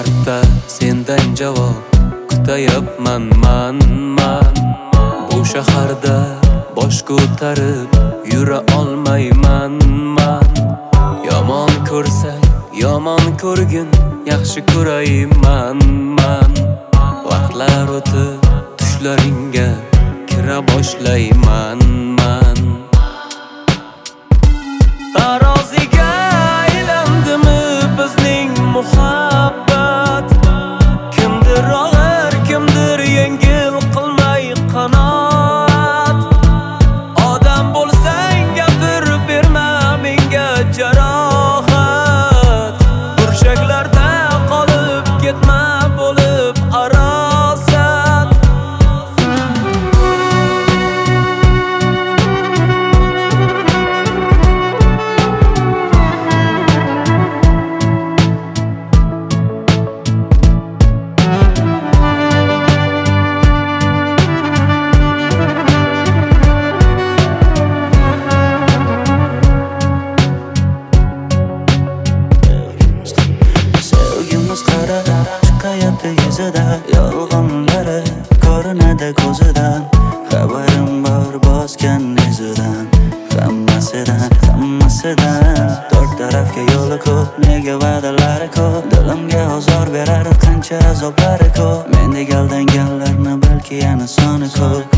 marta sendan javob kutayapman man. Bu shaharda bosh ko'tarib yura olmayman man. Yomon ko'rsang yomon ko'rgin, yaxshi ko'rayman man. Vaqtlar o'tib tushlaringga kira boshlayman man. Taroziga aylandimi bizning muhabbat? Kimdir og'ir, kimdir yengil qilmay qanot. Odam bo'lsang gapir berma menga jarohat. Burchaklarda qolib ketma bo'lib arosat. Chiqayapti yuzida yolg'onlari ko'rinadi ko'zidan. Xabarim bor bosgan izidan, hammasidan. To'rt tarafga yo'li ko'p, nega va'dalari ko'p. Dilimga ozor berar qancha azoblari ko'p. Mendek aldanganlarni balki yana soni ko'p.